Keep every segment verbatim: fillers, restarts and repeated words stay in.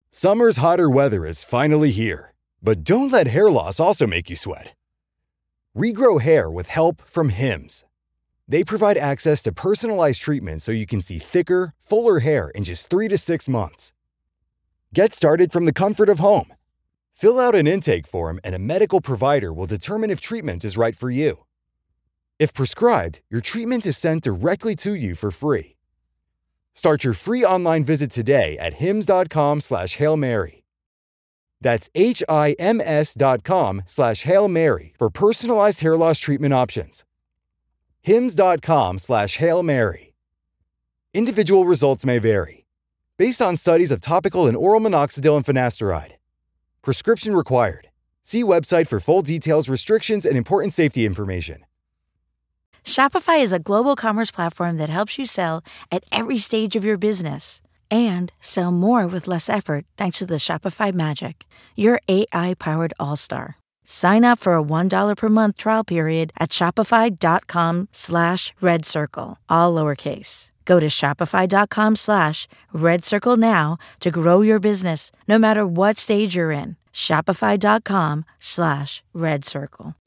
Summer's hotter weather is finally here, but don't let hair loss also make you sweat. Regrow hair with help from Hims. They provide access to personalized treatment so you can see thicker, fuller hair in just three to six months. Get started from the comfort of home. Fill out an intake form and a medical provider will determine if treatment is right for you. If prescribed, your treatment is sent directly to you for free. Start your free online visit today at hims.com slash Hail Mary. That's H-I-M-S dot com slash Hail Mary for personalized hair loss treatment options. Hims.com slash Hail Mary. Individual results may vary. Based on studies of topical and oral minoxidil and finasteride. Prescription required. See website for full details, restrictions, and important safety information. Shopify is a global commerce platform that helps you sell at every stage of your business and sell more with less effort thanks to the Shopify Magic, your A I-powered all-star. Sign up for a one dollar per month trial period at shopify.com slash red circle, all lowercase. Go to shopify.com slash red circle now to grow your business no matter what stage you're in. Shopify.com slash red circle.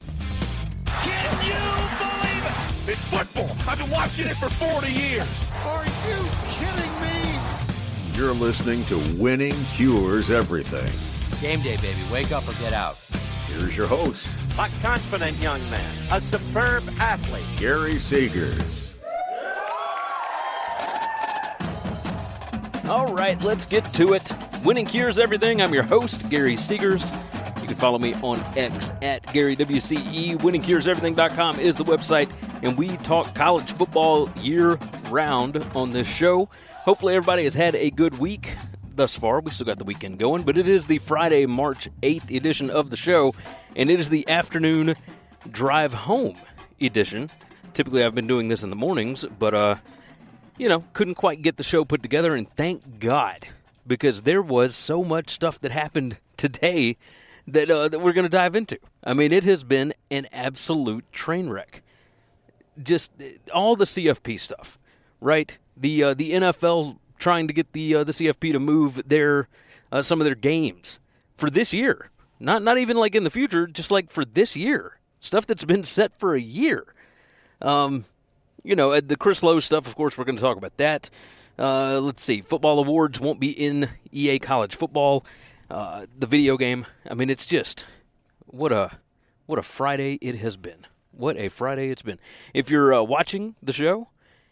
It's football. I've been watching it for forty years. Are you kidding me? You're listening to Winning Cures Everything. Game day, baby. Wake up or get out. Here's your host. A confident young man. A superb athlete. Gary Seegers. All right, let's get to it. Winning Cures Everything. I'm your host, Gary Seegers. You can follow me on X at Gary W C E. winning cures everything dot com is the website, and we talk college football year-round on this show. Hopefully everybody has had a good week thus far. We still got the weekend going, but it is the Friday, March eighth edition of the show, and it is the afternoon drive home edition. Typically I've been doing this in the mornings, but, uh, you know, couldn't quite get the show put together, and thank God, because there was so much stuff that happened today that uh, that we're going to dive into. I mean, it has been an absolute train wreck. Just all the C F P stuff, right? The uh, the N F L trying to get the uh, the C F P to move their uh, some of their games for this year. Not not even like in the future, just like for this year. Stuff that's been set for a year. Um, you know, the Chris Lowe stuff, of course, we're going to talk about that. Uh, let's see. Football awards won't be in E A College Football. Uh, the video game, I mean, it's just, what a what a Friday it has been. What a Friday it's been. If you're uh, watching the show,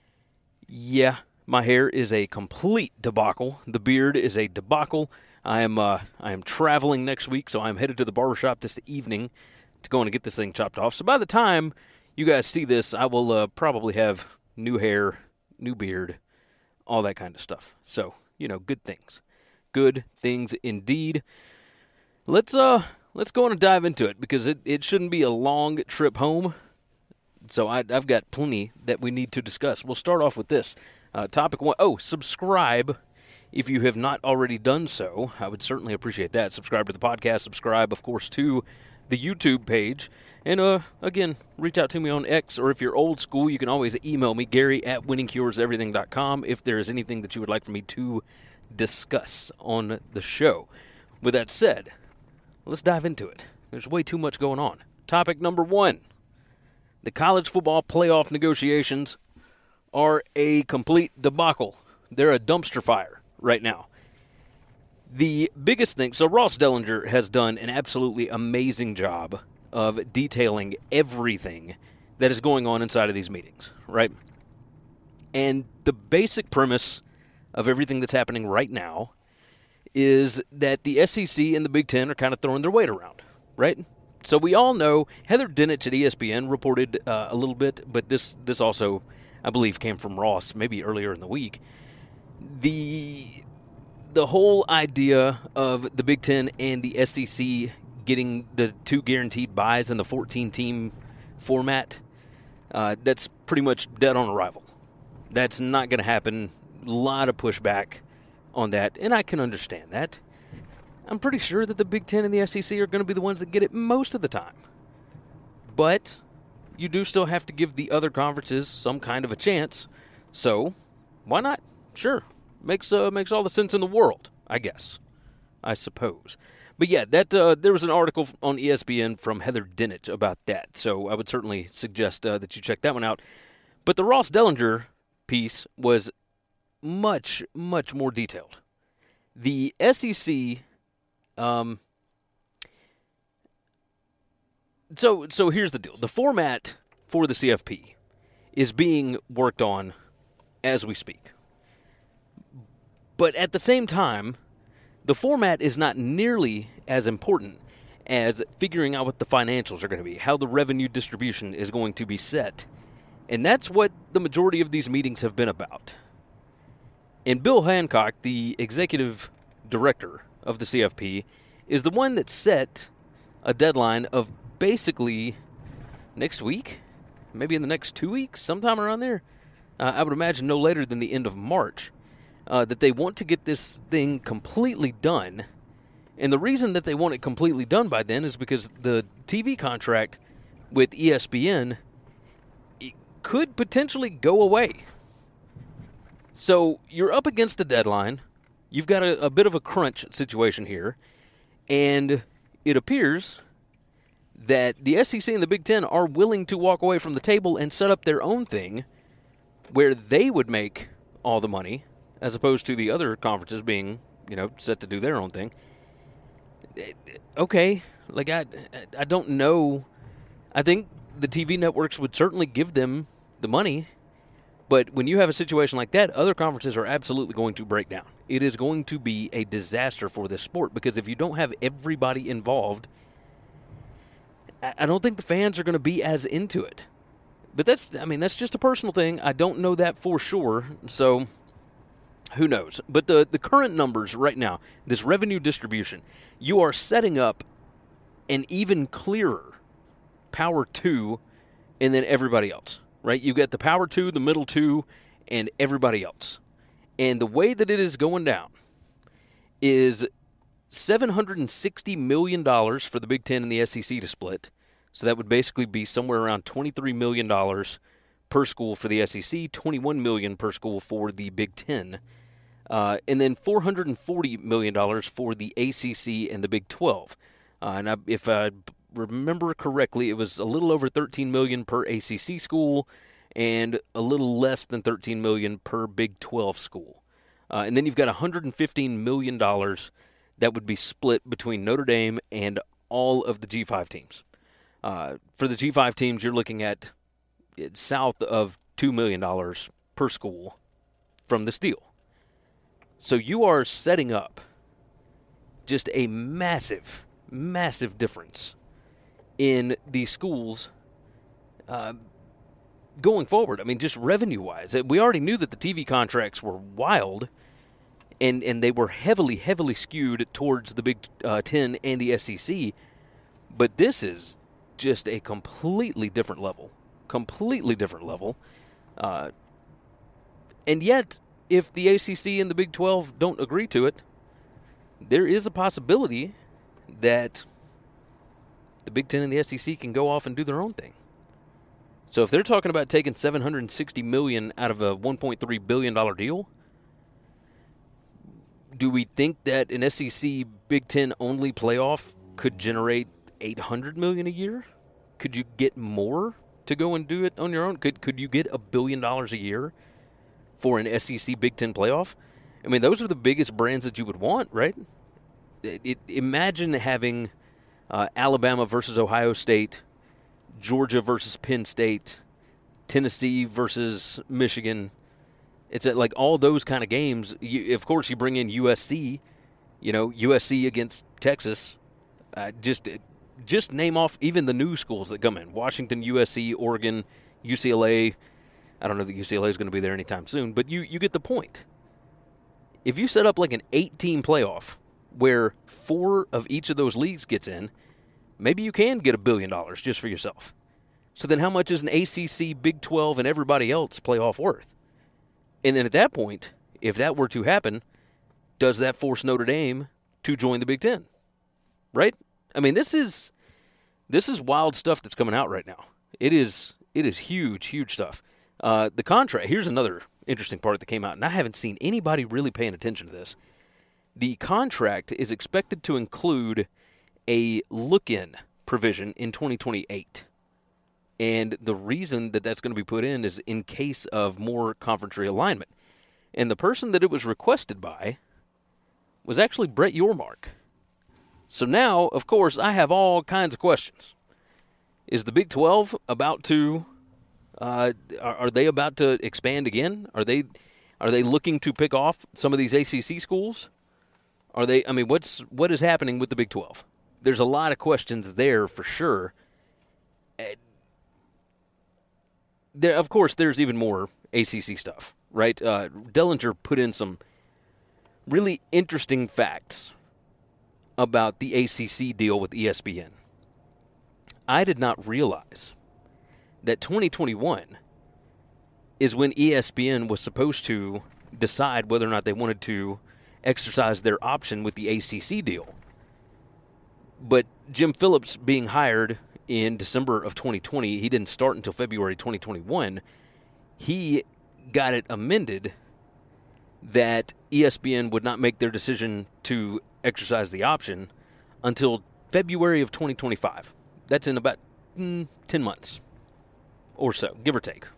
yeah, my hair is a complete debacle. The beard is a debacle. I am uh, I am traveling next week, so I'm headed to the barbershop this evening to go and get this thing chopped off. So by the time you guys see this, I will uh, probably have new hair, new beard, all that kind of stuff. So, you know, good things. Good things indeed. Let's uh let's go on and dive into it, because it, it shouldn't be a long trip home. So I, I've got plenty that we need to discuss. We'll start off with this. Uh, topic one. Oh, subscribe if you have not already done so. I would certainly appreciate that. Subscribe to the podcast. Subscribe, of course, to the YouTube page. And, uh, again, reach out to me on X, or if you're old school, you can always email me, Gary at winning cures everything dot com, if there is anything that you would like for me to discuss on the show. With that said, let's dive into it. There's way too much going on. Topic number one. The college football playoff negotiations are a complete debacle. They're a dumpster fire right now. The biggest thing, so Ross Dellinger has done an absolutely amazing job of detailing everything that is going on inside of these meetings, right? And the basic premise of everything that's happening right now is that the S E C and the Big Ten are kind of throwing their weight around, right? So we all know, Heather Dinich at E S P N reported uh, a little bit, but this this also, I believe, came from Ross maybe earlier in the week. The the whole idea of the Big Ten and the S E C getting the two guaranteed buys in the fourteen-team format, uh, that's pretty much dead on arrival. That's not going to happen. A lot of pushback on that, and I can understand that. I'm pretty sure that the Big Ten and the S E C are going to be the ones that get it most of the time. But you do still have to give the other conferences some kind of a chance. So why not? Sure. Makes uh, makes all the sense in the world, I guess. I suppose. But yeah, that uh, there was an article on E S P N from Heather Dinich about that, so I would certainly suggest uh, that you check that one out. But the Ross Dellinger piece was much, much more detailed. The S E C, um, so so here's the deal. The format for the C F P is being worked on as we speak. But at the same time, the format is not nearly as important as figuring out what the financials are going to be, how the revenue distribution is going to be set. And that's what the majority of these meetings have been about. And Bill Hancock, the executive director of the C F P, is the one that set a deadline of basically next week, maybe in the next two weeks, sometime around there. Uh, I would imagine no later than the end of March, uh, that they want to get this thing completely done. And the reason that they want it completely done by then is because the T V contract with E S P N could potentially go away. So you're up against a deadline. You've got a, a bit of a crunch situation here. And it appears that the S E C and the Big Ten are willing to walk away from the table and set up their own thing where they would make all the money as opposed to the other conferences being, you know, set to do their own thing. Okay, like I, I don't know. I think the T V networks would certainly give them the money, but when you have a situation like that, other conferences are absolutely going to break down. It is going to be a disaster for this sport because if you don't have everybody involved, I don't think the fans are going to be as into it. But that's, I mean, that's just a personal thing. I don't know that for sure, so who knows? But the, the current numbers right now, this revenue distribution, you are setting up an even clearer Power Two and then everybody else, right? You've got the Power Two, the Middle Two, and everybody else. And the way that it is going down is seven hundred sixty million dollars for the Big Ten and the S E C to split. So that would basically be somewhere around twenty-three million dollars per school for the S E C, twenty-one million dollars per school for the Big Ten, uh, and then four hundred forty million dollars for the A C C and the Big twelve. Uh, and I, if I remember correctly, it was a little over thirteen million dollars per A C C school and a little less than thirteen million dollars per Big twelve school. Uh, and then you've got one hundred fifteen million dollars that would be split between Notre Dame and all of the G five teams. Uh, for the G five teams, you're looking at south of two million dollars per school from this deal. So you are setting up just a massive, massive difference in these schools uh, going forward. I mean, just revenue-wise. We already knew that the T V contracts were wild, and, and they were heavily, heavily skewed towards the Big uh, Ten and the S E C. But this is just a completely different level. Completely different level. Uh, and yet, if the A C C and the Big twelve don't agree to it, there is a possibility that the Big Ten and the S E C can go off and do their own thing. So if they're talking about taking seven hundred sixty million dollars out of a one point three billion dollars deal, do we think that an S E C Big Ten only playoff could generate eight hundred million dollars a year? Could you get more to go and do it on your own? Could could you get a billion dollars a year for an S E C Big Ten playoff? I mean, those are the biggest brands that you would want, right? It, it, imagine having uh, Alabama versus Ohio State, Georgia versus Penn State, Tennessee versus Michigan. It's a, like all those kind of games. You, of course, you bring in U S C, you know, U S C against Texas. Uh, just just name off even the new schools that come in. Washington, U S C, Oregon, U C L A. I don't know that U C L A is going to be there anytime soon, but you, you get the point. If you set up like an eight-team playoff where four of each of those leagues gets in, maybe you can get a billion dollars just for yourself. So then how much is an A C C, Big twelve, and everybody else playoff worth? And then at that point, if that were to happen, does that force Notre Dame to join the Big Ten? Right? I mean, this is this is wild stuff that's coming out right now. It is it is huge, huge stuff. Uh, the contract, here's another interesting part that came out, and I haven't seen anybody really paying attention to this. the contract is expected to include a look-in provision in twenty twenty-eight. And the reason that that's going to be put in is in case of more conference realignment. And the person that it was requested by was actually Brett Yormark. So now, of course, I have all kinds of questions. Is the Big twelve about to, uh, are, are they about to expand again? Are they are they looking to pick off some of these A C C schools? Are they, I mean, what's what is happening with the Big twelve? There's a lot of questions there for sure. There, of course, there's even more A C C stuff, right? Uh, Dellinger put in some really interesting facts about the A C C deal with E S P N. I did not realize that twenty twenty-one is when E S P N was supposed to decide whether or not they wanted to exercise their option with the A C C deal. But Jim Phillips being hired in December of twenty twenty, he didn't start until February twenty twenty-one. He got it amended that E S P N would not make their decision to exercise the option until February of twenty twenty-five. That's in about mm, ten months or so, give or take.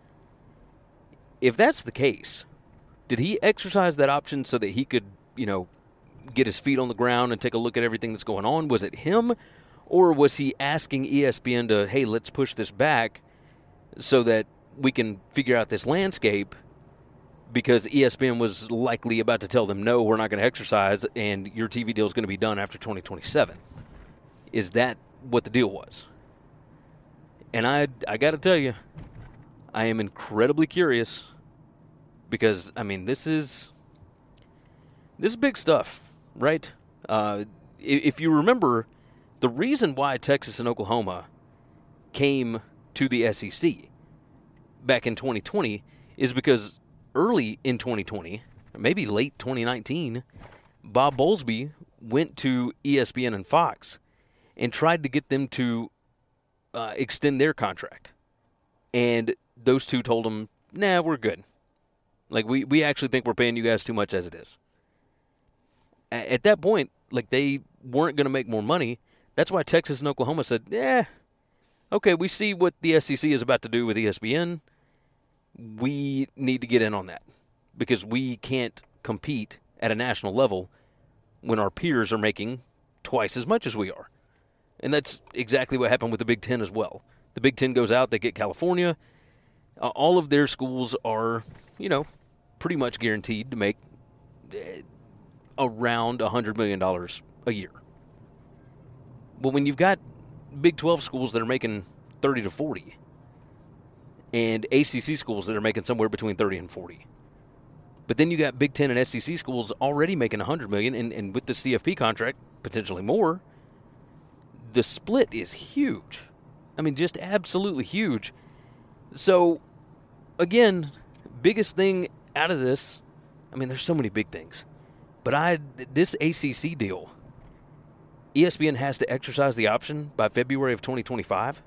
If that's the case, did he exercise that option so that he could, you know, get his feet on the ground and take a look at everything that's going on? Was it him? Or was he asking E S P N to, hey, let's push this back so that we can figure out this landscape, because E S P N was likely about to tell them, no, we're not going to exercise, and your T V deal is going to be done after twenty twenty-seven. Is that what the deal was? And I, I got to tell you, I am incredibly curious because, I mean, this is, this is big stuff, right? Uh, if you remember, the reason why Texas and Oklahoma came to the S E C back in twenty twenty is because early in twenty twenty, maybe late twenty nineteen, Bob Bowlesby went to E S P N and Fox and tried to get them to uh, extend their contract. And those two told him, nah, we're good. Like, we, we actually think we're paying you guys too much as it is. A- at that point, like, they weren't going to make more money. That's why Texas and Oklahoma said, yeah, okay, we see what the S E C is about to do with E S P N. We need to get in on that because we can't compete at a national level when our peers are making twice as much as we are. And that's exactly what happened with the Big Ten as well. The Big Ten goes out, they get California. Uh, all of their schools are, you know, pretty much guaranteed to make uh, around one hundred million dollars a year. But when you've got Big twelve schools that are making thirty to forty, and A C C schools that are making somewhere between thirty and forty, but then you got Big Ten and S E C schools already making one hundred million dollars, and, and with the C F P contract, potentially more, the split is huge. I mean, just absolutely huge. So, again, biggest thing out of this, I mean, there's so many big things, but I this A C C deal, E S P N has to exercise the option by February of twenty twenty-five.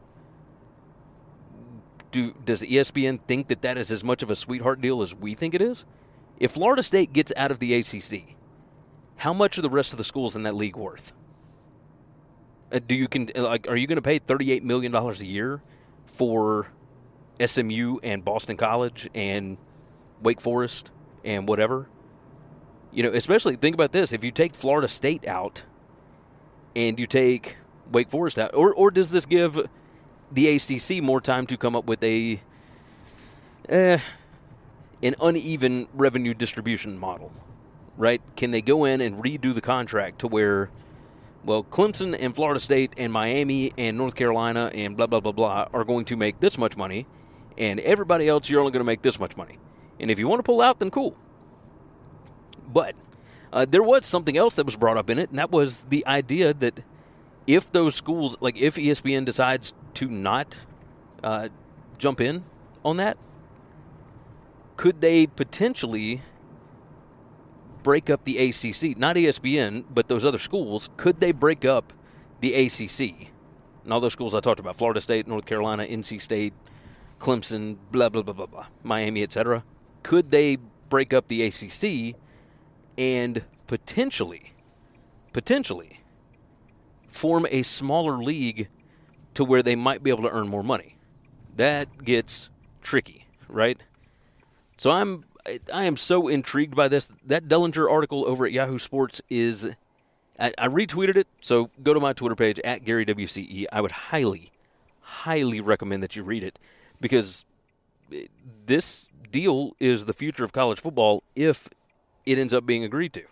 Do, does E S P N think that that is as much of a sweetheart deal as we think it is? If Florida State gets out of the A C C, how much are the rest of the schools in that league worth? Uh, do you can like are you going to pay thirty-eight million dollars a year for S M U and Boston College and Wake Forest and whatever? You know, especially think about this: if you take Florida State out and you take Wake Forest out, or or does this give the A C C more time to come up with a eh, an uneven revenue distribution model, right? Can they go in and redo the contract to where, well, Clemson and Florida State and Miami and North Carolina and blah, blah, blah, blah are going to make this much money, and everybody else, you're only going to make this much money. And if you want to pull out, then cool. But uh, there was something else that was brought up in it, and that was the idea that if those schools, like if E S P N decides to not uh, jump in on that, could they potentially break up the A C C? Not E S P N, but those other schools. Could they break up the A C C? And all those schools I talked about, Florida State, North Carolina, N C State, Clemson, blah, blah, blah, blah, blah, Miami, et cetera. Could they break up the A C C and potentially, potentially form a smaller league to where they might be able to earn more money. That gets tricky, right? So I'm I am so intrigued by this. That Dellinger article over at Yahoo Sports is, I, I retweeted it, so go to my Twitter page, at Gary W C E. I would highly, highly recommend that you read it, because this deal is the future of college football if it ends up being agreed to.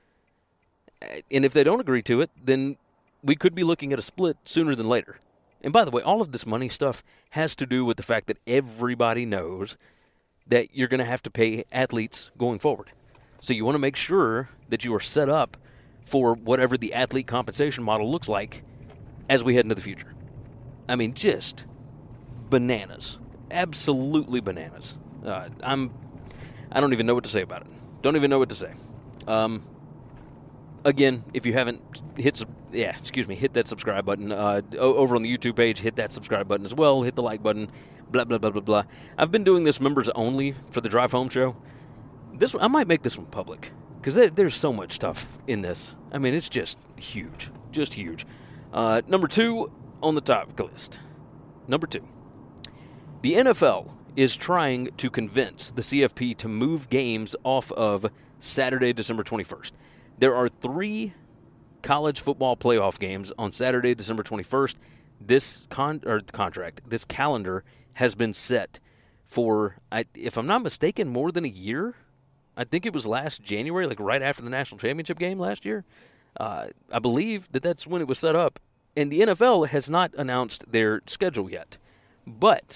And if they don't agree to it, then we could be looking at a split sooner than later. And by the way, all of this money stuff has to do with the fact that everybody knows that you're going to have to pay athletes going forward. So you want to make sure that you are set up for whatever the athlete compensation model looks like as we head into the future. I mean, just bananas. Absolutely bananas. Uh, I'm, I don't even know what to say about it. Don't even know what to say. Um, again, if you haven't hit, yeah, excuse me, hit that subscribe button. Uh, over on the YouTube page, hit that subscribe button as well. Hit the like button. Blah blah blah blah blah. I've been doing this members only for the Drive Home show. This I might make this one public because there, there's so much stuff in this. I mean, it's just huge, just huge. Uh, number two on the topic list. Number two, the N F L is trying to convince the C F P to move games off of Saturday, December twenty-first. There are three college football playoff games on Saturday, December twenty-first. This con or contract, this calendar has been set for, I, if I'm not mistaken, more than a year. I think it was last January, like right after the national championship game last year. Uh, I believe that that's when it was set up. And the N F L has not announced their schedule yet. But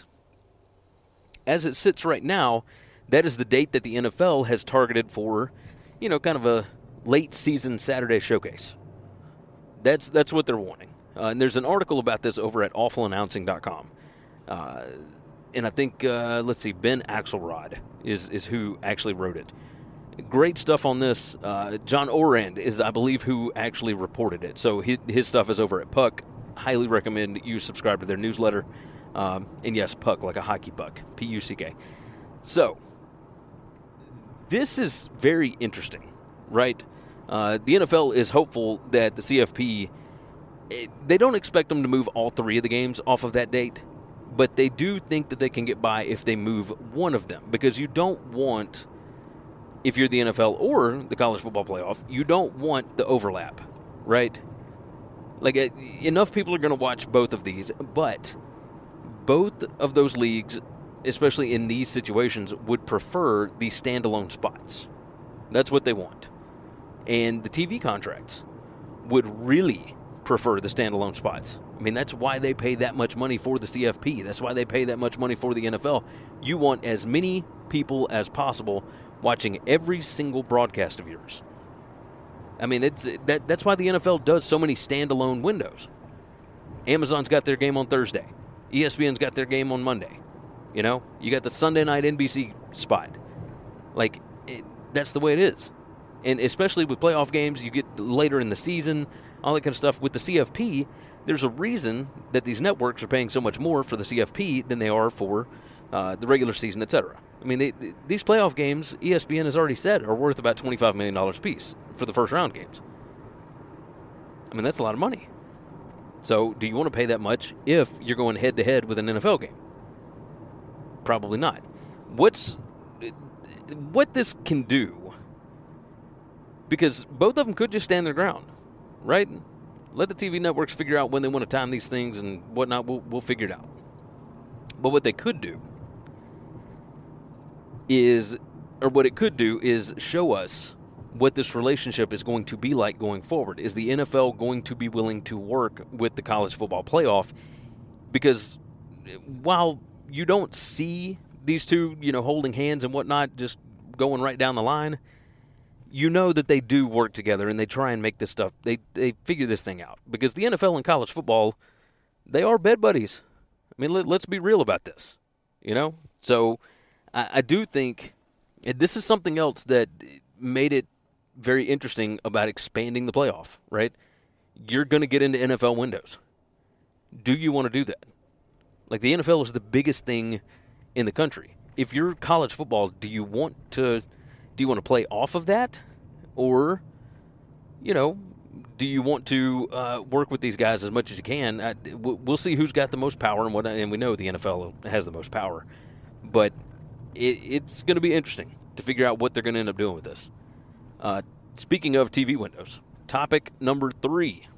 as it sits right now, that is the date that the N F L has targeted for, you know, kind of a late season Saturday showcase. That's that's what they're wanting. Uh, and there's an article about this over at awful announcing dot com. Uh, and I think, uh, let's see, Ben Axelrod is, is who actually wrote it. Great stuff on this. Uh, John Orand is, I believe, who actually reported it. So his, his stuff is over at Puck. Highly recommend you subscribe to their newsletter. Um, and yes, Puck, like a hockey puck, P U C K. So this is very interesting, right? Uh, the N F L is hopeful that the C F P, it, they don't expect them to move all three of the games off of that date, but they do think that they can get by if they move one of them, because you don't want, if you're the N F L or the college football playoff, you don't want the overlap, right? Like, uh, enough people are going to watch both of these, but both of those leagues, especially in these situations, would prefer the standalone spots. That's what they want. And the T V contracts would really prefer the standalone spots. I mean, that's why they pay that much money for the C F P. That's why they pay that much money for the N F L. You want as many people as possible watching every single broadcast of yours. I mean, it's that. That's why the N F L does so many standalone windows. Amazon's got their game on Thursday. E S P N's got their game on Monday. You know, you got the Sunday night N B C spot. Like, it, that's the way it is. And especially with playoff games, you get later in the season, all that kind of stuff. With the C F P, there's a reason that these networks are paying so much more for the C F P than they are for uh, the regular season, et cetera. I mean, they, they, these playoff games, E S P N has already said, are worth about twenty-five million dollars a piece for the first round games. I mean, that's a lot of money. So do you want to pay that much if you're going head-to-head with an N F L game? Probably not. What's what this can do, because both of them could just stand their ground, right? Let the T V networks figure out when they want to time these things and whatnot. We'll, we'll figure it out. But what they could do is, or what it could do is show us what this relationship is going to be like going forward. Is the N F L going to be willing to work with the college football playoff? Because while you don't see these two, you know, holding hands and whatnot, just going right down the line, you know that they do work together and they try and make this stuff, they, they figure this thing out. Because the N F L and college football, they are bed buddies. I mean, let, let's be real about this, you know? So I, I do think, and this is something else that made it very interesting about expanding the playoff, right? You're going to get into N F L windows. Do you want to do that? Like, the N F L is the biggest thing in the country. If you're college football, do you want to do you want to play off of that? Or you know, do you want to uh, work with these guys as much as you can? I, we'll see who's got the most power and what, and we know the N F L has the most power. But it, it's going to be interesting to figure out what they're going to end up doing with this. Uh, speaking of T V windows, topic number three.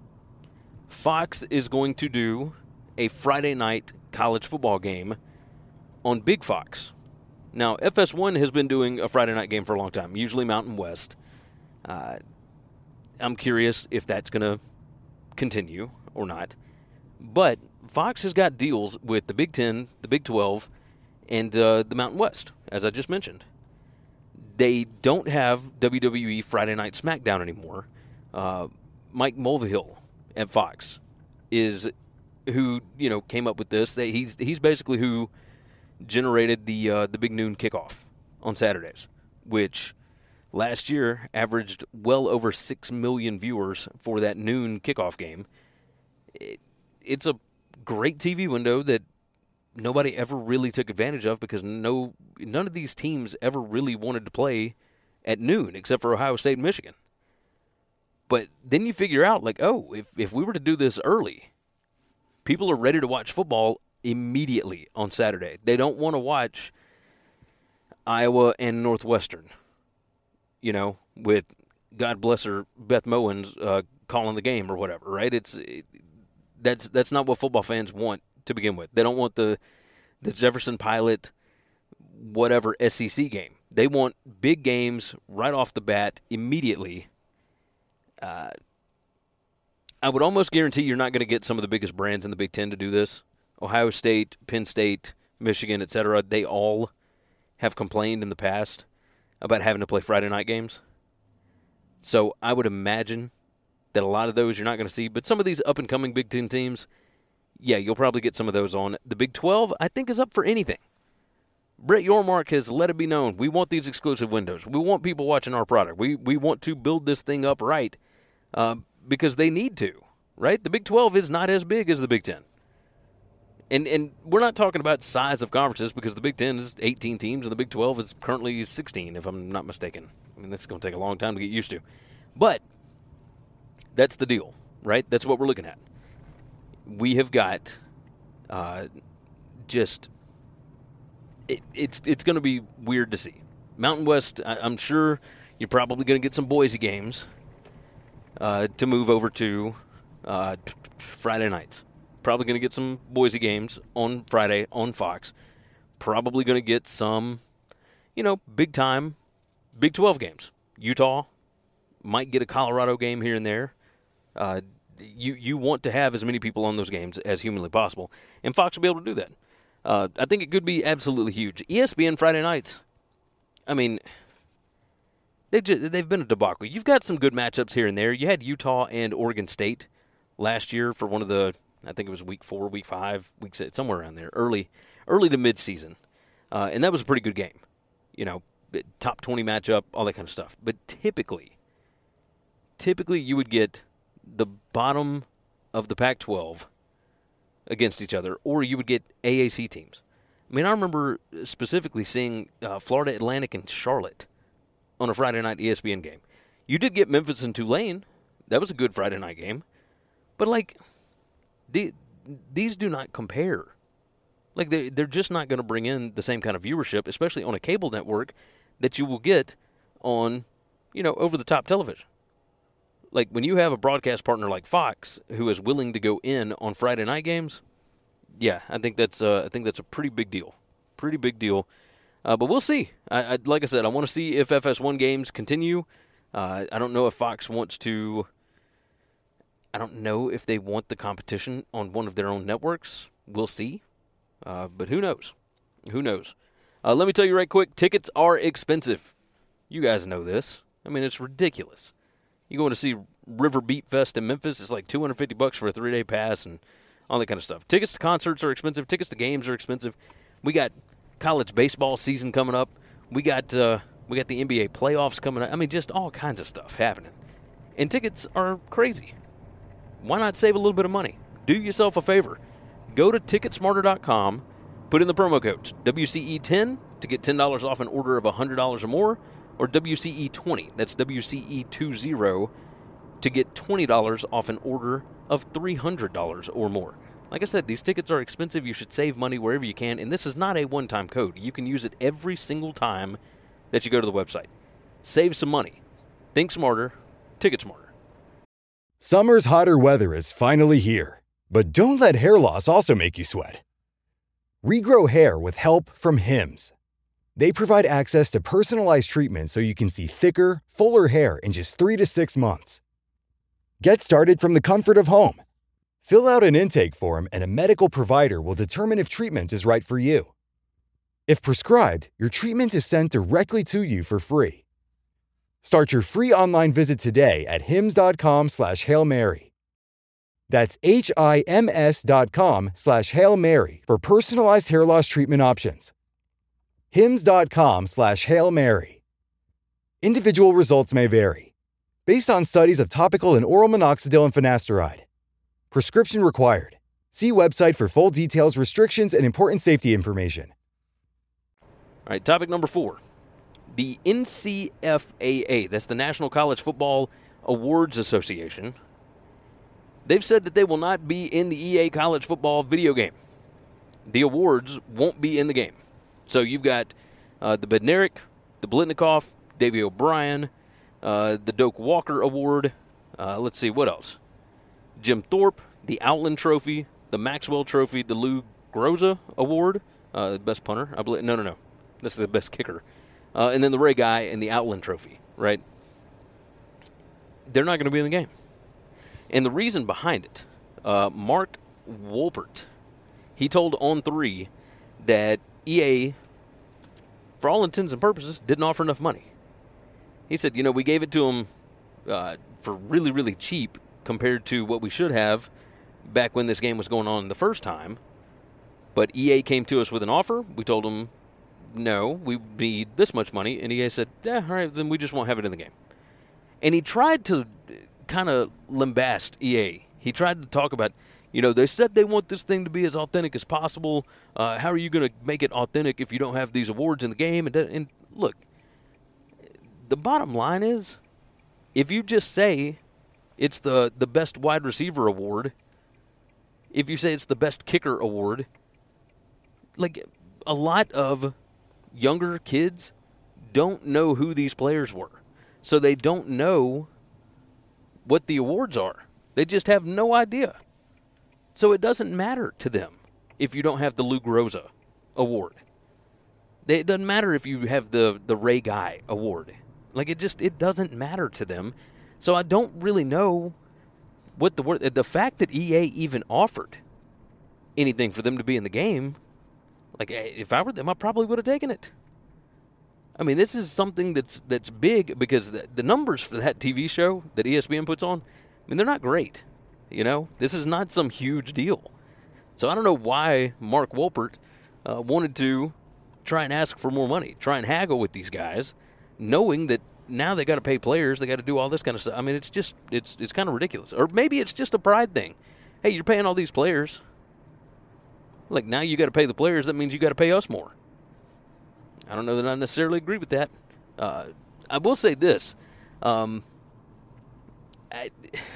Fox is going to do a Friday night college football game on Big Fox. Now, F S one has been doing a Friday night game for a long time, usually Mountain West. Uh, I'm curious if that's going to continue or not. But Fox has got deals with the Big Ten, the Big twelve, and uh, the Mountain West, as I just mentioned. They don't have W W E Friday Night SmackDown anymore. Uh, Mike Mulvihill at Fox is who, you know, came up with this. They, he's he's basically who generated the uh, the Big Noon Kickoff on Saturdays, which last year averaged well over six million viewers for that noon kickoff game. It, it's a great T V window that nobody ever really took advantage of because no none of these teams ever really wanted to play at noon except for Ohio State and Michigan. But then you figure out, like, oh, if, if we were to do this early, people are ready to watch football immediately on Saturday. They don't want to watch Iowa and Northwestern, you know, with, God bless her, Beth Mowins uh, calling the game or whatever, right? It's it, that's that's not what football fans want to begin with. They don't want the the Jefferson Pilot, whatever S E C game. They want big games right off the bat immediately. Uh, I would almost guarantee you're not going to get some of the biggest brands in the Big Ten to do this. Ohio State, Penn State, Michigan, et cetera, they all have complained in the past about having to play Friday night games. So I would imagine that a lot of those you're not going to see. But some of these up-and-coming Big Ten teams, yeah, you'll probably get some of those on. The Big twelve, I think, is up for anything. Brett Yormark has let it be known, we want these exclusive windows. We want people watching our product. We we want to build this thing up right uh, because they need to, right? The Big twelve is not as big as the Big Ten. And and we're not talking about size of conferences because the Big Ten is eighteen teams and the Big twelve is currently sixteen, if I'm not mistaken. I mean, this is going to take a long time to get used to. But that's the deal, right? That's what we're looking at. We have got uh, just... It, it's it's going to be weird to see. Mountain West, I, I'm sure you're probably going to get some Boise games uh, to move over to uh, t- t- Friday nights. Probably going to get some Boise games on Friday on Fox. Probably going to get some, you know, big-time Big twelve games. Utah might get a Colorado game here and there. Uh, you, you want to have as many people on those games as humanly possible, and Fox will be able to do that. Uh, I think it could be absolutely huge. E S P N Friday nights, I mean, they've, just, they've been a debacle. You've got some good matchups here and there. You had Utah and Oregon State last year for one of the, I think it was week four, week five, week six, somewhere around there, early early to mid-season. Uh, and that was a pretty good game. You know, top twenty matchup, all that kind of stuff. But typically, typically you would get the bottom of the Pac twelve against each other, or you would get A A C teams. I mean, I remember specifically seeing uh, Florida Atlantic and Charlotte on a Friday night E S P N game. You did get Memphis and Tulane. That was a good Friday night game. But, like, the, these do not compare. Like, they, they're just not going to bring in the same kind of viewership, especially on a cable network, that you will get on, you know, over-the-top television. Like, when you have a broadcast partner like Fox who is willing to go in on Friday night games, yeah, I think that's uh, I think that's a pretty big deal. Pretty big deal. Uh, but we'll see. I, I, like I said, I want to see if F S one games continue. Uh, I don't know if Fox wants to – I don't know if they want the competition on one of their own networks. We'll see. Uh, but who knows? Who knows? Uh, let me tell you right quick, tickets are expensive. You guys know this. I mean, it's ridiculous. You going to see River Beat Fest in Memphis, it's like two hundred fifty bucks for a three-day pass and all that kind of stuff. Tickets to concerts are expensive. Tickets to games are expensive. We got college baseball season coming up. We got uh, we got the N B A playoffs coming up. I mean, just all kinds of stuff happening. And tickets are crazy. Why not save a little bit of money? Do yourself a favor. Go to ticket smarter dot com, put in the promo code W C E ten to get ten dollars off an order of one hundred dollars or more, or W C E twenty, that's W C E twenty, to get twenty dollars off an order of three hundred dollars or more. Like I said, these tickets are expensive. You should save money wherever you can, and this is not a one-time code. You can use it every single time that you go to the website. Save some money. Think smarter. Ticket smarter. Summer's hotter weather is finally here, but don't let hair loss also make you sweat. Regrow hair with help from Hims. They provide access to personalized treatment so you can see thicker, fuller hair in just three to six months. Get started from the comfort of home. Fill out an intake form and a medical provider will determine if treatment is right for you. If prescribed, your treatment is sent directly to you for free. Start your free online visit today at hims.com slash Hail Mary. That's H-I-M-S dot com slash Hail Mary for personalized hair loss treatment options. Hims.com slash Hail Mary. Individual results may vary. Based on studies of topical and oral minoxidil and finasteride. Prescription required. See website for full details, restrictions, and important safety information. All right, topic number four. The N C F A A, that's the National College Football Awards Association, they've said that they will not be in the E A College Football video game. The awards won't be in the game. So you've got uh, the Bednarik, the Blitnikoff, Davey O'Brien, uh, the Doak Walker Award. Uh, let's see, what else? Jim Thorpe, the Outland Trophy, the Maxwell Trophy, the Lou Groza Award, uh, best punter. I believe. No, no, no. That's the best kicker. Uh, and then the Ray Guy and the Outland Trophy, right? They're not going to be in the game. And the reason behind it, uh, Mark Wolpert, he told On three that E A, for all intents and purposes, didn't offer enough money. He said, you know, we gave it to them uh, for really, really cheap compared to what we should have back when this game was going on the first time. But E A came to us with an offer. We told them, no, we need this much money. And E A said, yeah, all right, then we just won't have it in the game. And he tried to kind of lambast E A. He tried to talk about, you know, they said they want this thing to be as authentic as possible. Uh, how are you going to make it authentic if you don't have these awards in the game? And, and look, the bottom line is, if you just say it's the, the best wide receiver award, if you say it's the best kicker award, like a lot of younger kids don't know who these players were. So they don't know what the awards are. They just have no idea. So it doesn't matter to them if you don't have the Lou Groza award. It doesn't matter if you have the, the Ray Guy award. Like, it just, it doesn't matter to them. So I don't really know what the word, the fact that E A even offered anything for them to be in the game, like, if I were them, I probably would have taken it. I mean, this is something that's that's big because the, the numbers for that T V show that E S P N puts on, I mean, they're not great. You know, this is not some huge deal. So I don't know why Mark Wolpert uh, wanted to try and ask for more money, try and haggle with these guys, knowing that now they got to pay players, they got to do all this kind of stuff. I mean, it's just it's it's kind of ridiculous. Or maybe it's just a pride thing. Hey, you're paying all these players. Like, now you got to pay the players. That means you got to pay us more. I don't know that I necessarily agree with that. Uh, I will say this. Um, I,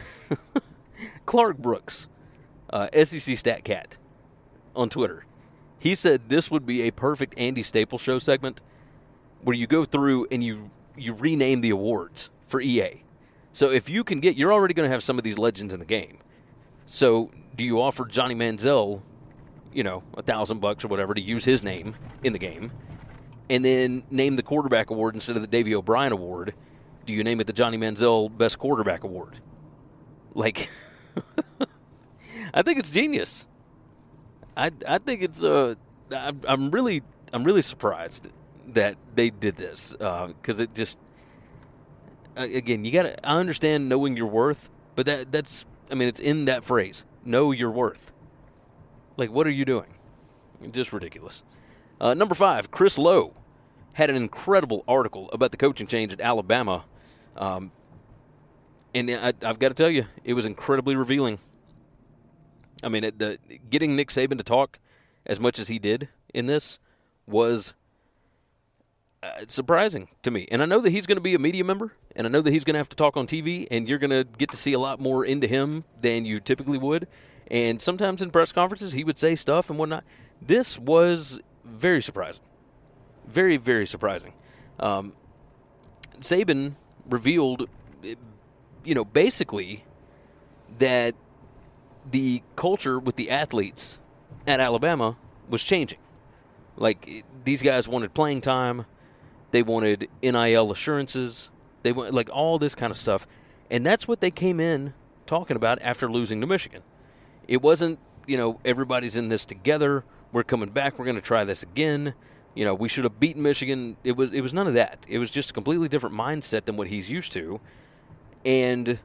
Clark Brooks, uh, S E C Stat Cat, on Twitter, he said this would be a perfect Andy Staples show segment where you go through and you, you rename the awards for E A. So if you can get, you're already going to have some of these legends in the game. So do you offer Johnny Manziel, you know, a thousand bucks or whatever to use his name in the game, and then name the quarterback award instead of the Davey O'Brien award? Do you name it the Johnny Manziel Best Quarterback Award? Like, I think it's genius. I I think it's uh I'm, I'm really I'm really surprised that they did this because uh, it just uh, again you gotta I understand knowing your worth, but that that's I mean it's in that phrase, know your worth. Like, what are you doing? Just ridiculous. Uh, number five, Chris Lowe had an incredible article about the coaching change at Alabama. Um, and I, I've got to tell you, it was incredibly revealing. I mean, it, the getting Nick Saban to talk as much as he did in this was uh, it's surprising to me. And I know that he's going to be a media member, and I know that he's going to have to talk on T V, and you're going to get to see a lot more into him than you typically would. And sometimes in press conferences, he would say stuff and whatnot. This was very surprising. Very, very surprising. Um, Saban revealed, you know, basically that the culture with the athletes at Alabama was changing. Like, these guys wanted playing time. They wanted N I L assurances. They want, like, all this kind of stuff. And that's what they came in talking about after losing to Michigan. It wasn't, you know, everybody's in this together. We're coming back. We're going to try this again. You know, we should have beaten Michigan. It was it was none of that. It was just a completely different mindset than what he's used to. And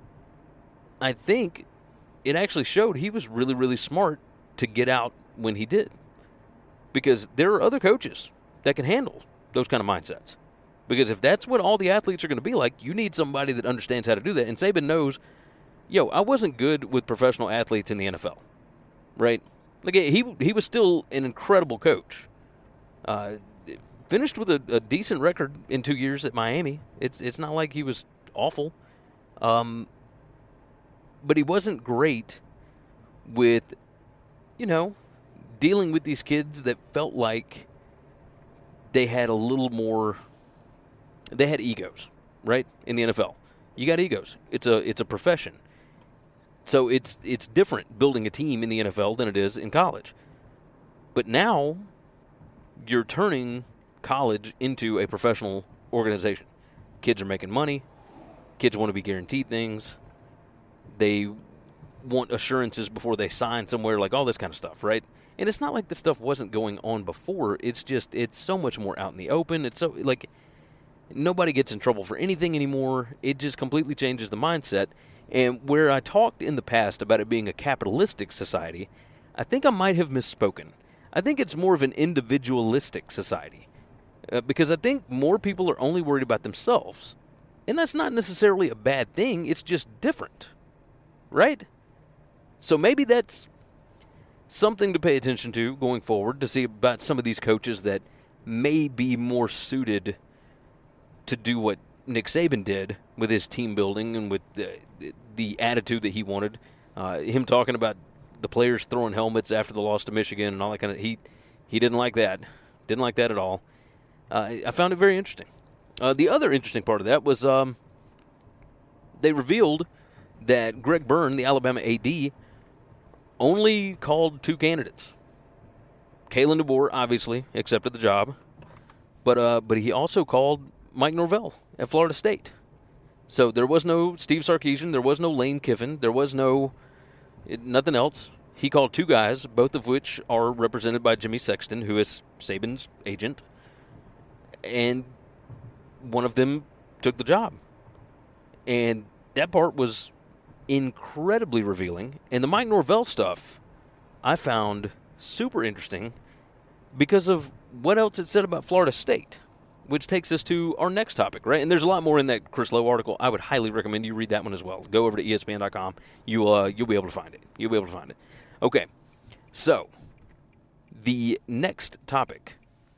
I think it actually showed he was really, really smart to get out when he did. Because there are other coaches that can handle those kind of mindsets. Because if that's what all the athletes are going to be like, you need somebody that understands how to do that. And Saban knows, yo, I wasn't good with professional athletes in the N F L, right? Like, he he was still an incredible coach. Uh, finished with a, a decent record in two years at Miami. It's it's not like he was awful. Um, but he wasn't great with, you know, dealing with these kids that felt like they had a little more, they had egos, right, in the N F L. You got egos. It's a it's a profession. So it's it's different building a team in the N F L than it is in college. But now you're turning college into a professional organization. Kids are making money. Kids want to be guaranteed things. They want assurances before they sign somewhere, like all this kind of stuff, right? And it's not like this stuff wasn't going on before. It's just, it's so much more out in the open. It's so, like, nobody gets in trouble for anything anymore. It just completely changes the mindset. And where I talked in the past about it being a capitalistic society, I think I might have misspoken. I think it's more of an individualistic society. Uh, because I think more people are only worried about themselves. And that's not necessarily a bad thing. It's just different. Right? So maybe that's something to pay attention to going forward, to see about some of these coaches that may be more suited to do what Nick Saban did with his team building and with the, the attitude that he wanted. Uh, him talking about the players throwing helmets after the loss to Michigan and all that kind of, he he didn't like that. Didn't like that at all. Uh, I found it very interesting. Uh, the other interesting part of that was um, they revealed that Greg Byrne, the Alabama A D, only called two candidates. Kalen DeBoer obviously accepted the job, but uh, but he also called Mike Norvell at Florida State. So there was no Steve Sarkisian, there was no Lane Kiffin, there was no nothing else. He called two guys, both of which are represented by Jimmy Sexton, who is Saban's agent, and one of them took the job. And that part was incredibly revealing. And the Mike Norvell stuff I found super interesting because of what else it said about Florida State, which takes us to our next topic, right? And there's a lot more in that Chris Lowe article. I would highly recommend you read that one as well. Go over to E S P N dot com. You, uh, you'll be able to find it. You'll be able to find it. Okay, so the next topic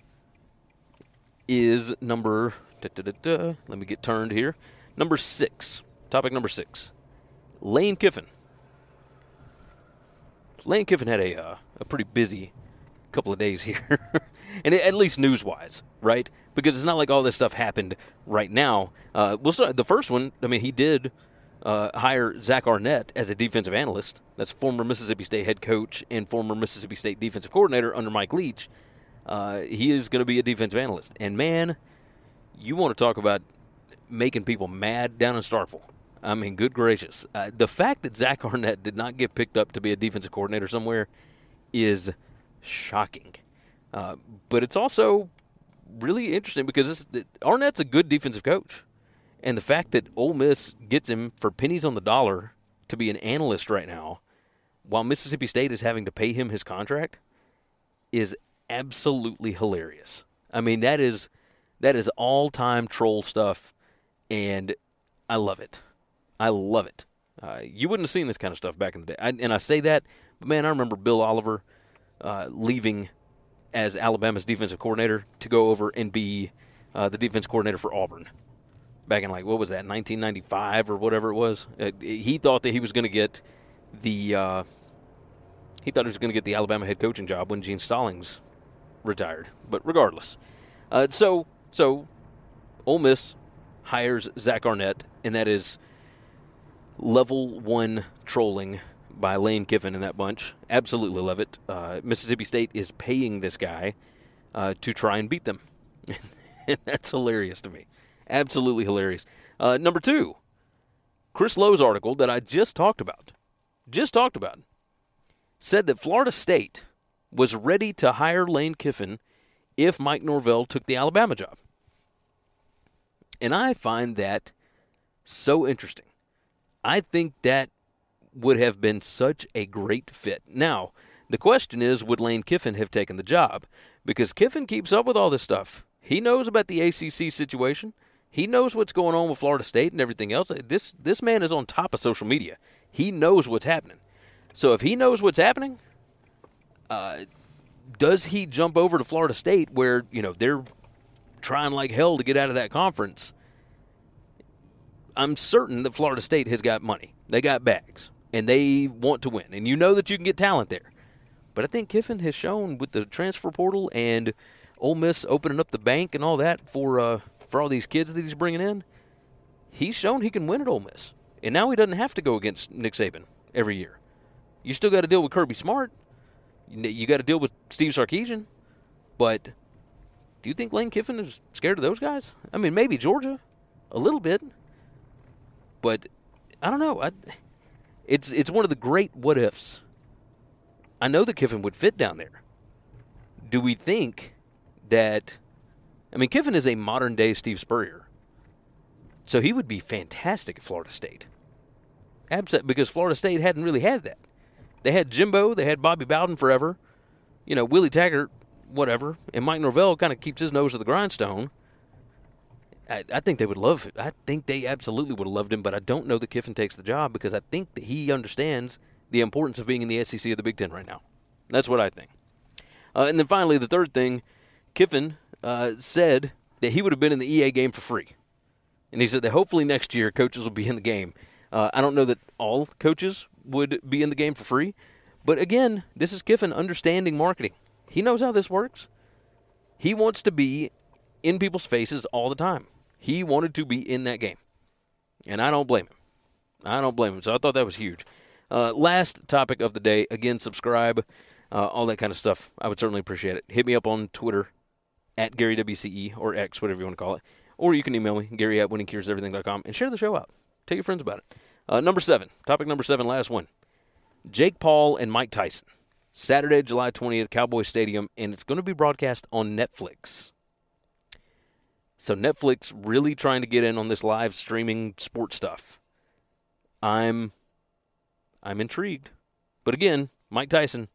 is number, da, da, da, da, let me get turned here, number six. Topic number six. Lane Kiffin. Lane Kiffin had a uh, a pretty busy couple of days here, and it, at least news-wise, right? Because it's not like all this stuff happened right now. Uh, we'll start the first one. I mean, he did uh, hire Zach Arnett as a defensive analyst. That's former Mississippi State head coach and former Mississippi State defensive coordinator under Mike Leach. Uh, he is going to be a defensive analyst, and man, you want to talk about making people mad down in Starkville. I mean, good gracious. Uh, the fact that Zach Arnett did not get picked up to be a defensive coordinator somewhere is shocking. Uh, but it's also really interesting because this, it, Arnett's a good defensive coach. And the fact that Ole Miss gets him for pennies on the dollar to be an analyst right now, while Mississippi State is having to pay him his contract, is absolutely hilarious. I mean, that is that is all-time troll stuff, and I love it. I love it. Uh, you wouldn't have seen this kind of stuff back in the day. I, and I say that, but, man, I remember Bill Oliver uh, leaving as Alabama's defensive coordinator to go over and be uh, the defense coordinator for Auburn, back in, like, what was that, nineteen ninety-five or whatever it was. Uh, he thought that he was going to get the uh, he thought he was going to get the Alabama head coaching job when Gene Stallings retired. But regardless, uh, so so Ole Miss hires Zach Arnett, and that is level one trolling by Lane Kiffin and that bunch. Absolutely love it. Uh, Mississippi State is paying this guy uh, to try and beat them. That's hilarious to me. Absolutely hilarious. Uh, number two, Chris Lowe's article that I just talked about, just talked about, said that Florida State was ready to hire Lane Kiffin if Mike Norvell took the Alabama job. And I find that so interesting. I think that would have been such a great fit. Now, the question is, would Lane Kiffin have taken the job? Because Kiffin keeps up with all this stuff. He knows about the A C C situation. He knows what's going on with Florida State and everything else. This this man is on top of social media. He knows what's happening. So if he knows what's happening, uh, does he jump over to Florida State where, you know, they're trying like hell to get out of that conference? I'm certain that Florida State has got money. They got bags, and they want to win. And you know that you can get talent there. But I think Kiffin has shown with the transfer portal and Ole Miss opening up the bank and all that for uh, for all these kids that he's bringing in, he's shown he can win at Ole Miss. And now he doesn't have to go against Nick Saban every year. You still got to deal with Kirby Smart. You got to deal with Steve Sarkisian. But do you think Lane Kiffin is scared of those guys? I mean, maybe Georgia, a little bit. But I don't know. I, it's it's one of the great what-ifs. I know that Kiffin would fit down there. Do we think that – I mean, Kiffin is a modern-day Steve Spurrier. So he would be fantastic at Florida State. Absolutely, because Florida State hadn't really had that. They had Jimbo. They had Bobby Bowden forever. You know, Willie Taggart, whatever. And Mike Norvell kind of keeps his nose to the grindstone. I, I think they would love it. I think they absolutely would have loved him, but I don't know that Kiffin takes the job because I think that he understands the importance of being in the S E C or the Big Ten right now. That's what I think. Uh, and then finally, the third thing, Kiffin uh, said that he would have been in the E A game for free. And he said that hopefully next year coaches will be in the game. Uh, I don't know that all coaches would be in the game for free. But again, this is Kiffin understanding marketing. He knows how this works. He wants to be in people's faces all the time. He wanted to be in that game. And I don't blame him. I don't blame him. So I thought that was huge. Uh, last topic of the day. Again, subscribe. Uh, all that kind of stuff. I would certainly appreciate it. Hit me up on Twitter, at Gary W C E, or X, whatever you want to call it. Or you can email me, Gary at winning cures everything dot com, and share the show out. Tell your friends about it. Uh, number seven. Topic number seven, last one. Jake Paul and Mike Tyson. Saturday, July twentieth, Cowboy Stadium, and it's going to be broadcast on Netflix. So Netflix really trying to get in on this live streaming sports stuff. I'm I'm intrigued. But again, Mike Tyson,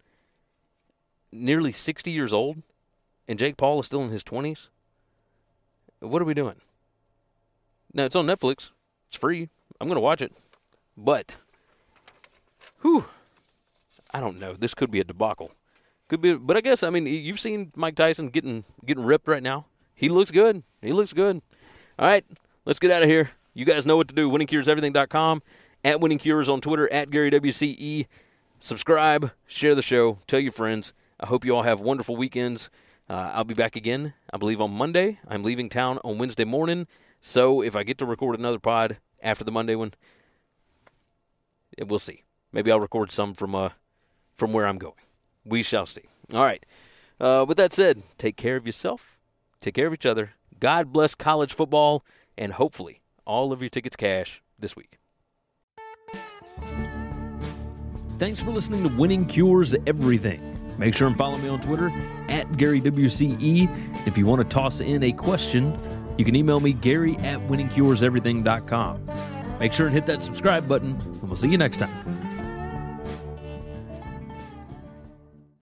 nearly sixty years old, and Jake Paul is still in his twenties. What are we doing? Now, it's on Netflix. It's free. I'm going to watch it. But, whew, I don't know. This could be a debacle. Could be, but I guess, I mean, you've seen Mike Tyson getting getting ripped right now. He looks good. He looks good. All right, let's get out of here. You guys know what to do. winning cures everything dot com, at WinningCures on Twitter, at Gary W C E. Subscribe, share the show, tell your friends. I hope you all have wonderful weekends. Uh, I'll be back again, I believe, on Monday. I'm leaving town on Wednesday morning. So if I get to record another pod after the Monday one, we'll see. Maybe I'll record some from uh, from where I'm going. We shall see. All right. Uh, with that said, take care of yourself. Take care of each other. God bless college football, and hopefully all of your tickets cash this week. Thanks for listening to Winning Cures Everything. Make sure and follow me on Twitter, at Gary W C E. If you want to toss in a question, you can email me, Gary at winning cures everything dot com. Make sure and hit that subscribe button, and we'll see you next time.